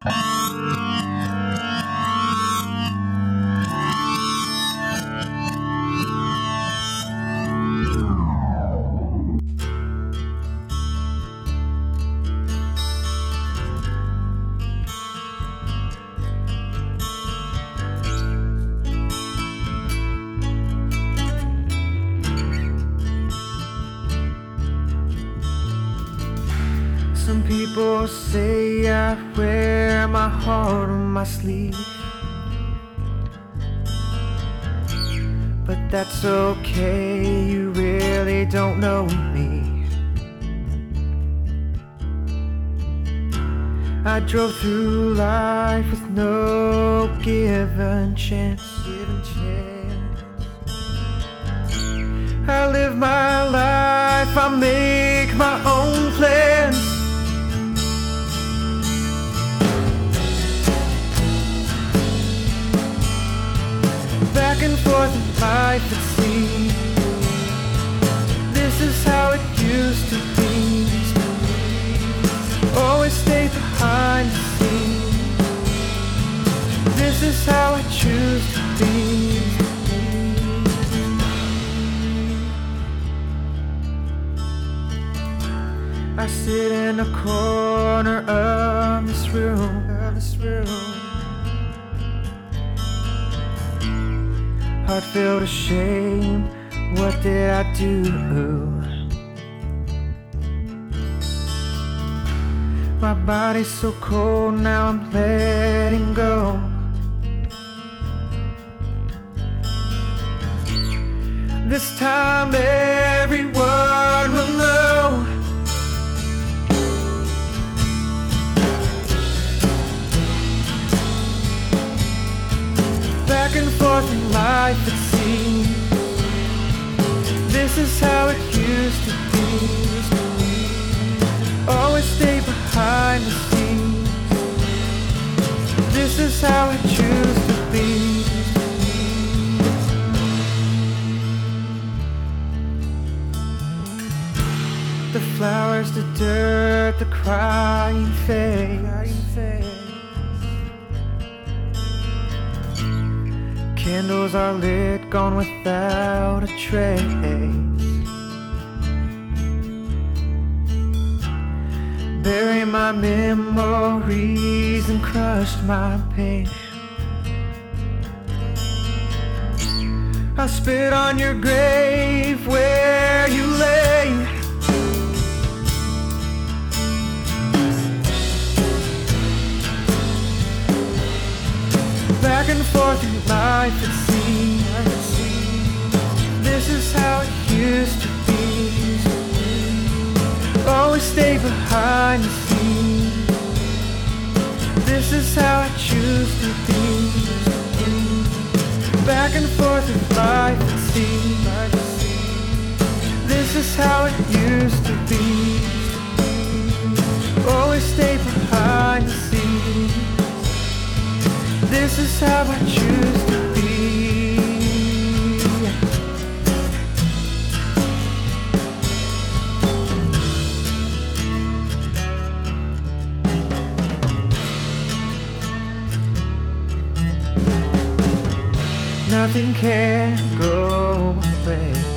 Some people say I wear my heart on my sleeve, but that's okay, you really don't know me. I drove through life with no given chance. I live my life, I make my own plans. Back and forth in life it seems. This is how it used to be. Always stay behind the scenes. This is how I choose to be. I sit in a corner of this room. Heart filled with shame, what did I do? My body's so cold, now I'm letting go. This time everyone will know. Back and forth in life it seems. This is how it used to be. Always stay behind the scenes. This is how I choose to be. The flowers, the dirt, the crying face. Candles are lit, gone without a trace. Bury my memories and crushed my pain. I spit on your grave where you lay. Back and forth in life it seems. This is how it used to be. Always stay behind the scenes. This is how I choose to be. Back and forth in life it seems. This is how it used to be. Always stay behind the scenes. This is how I choose to be. Nothing can go away.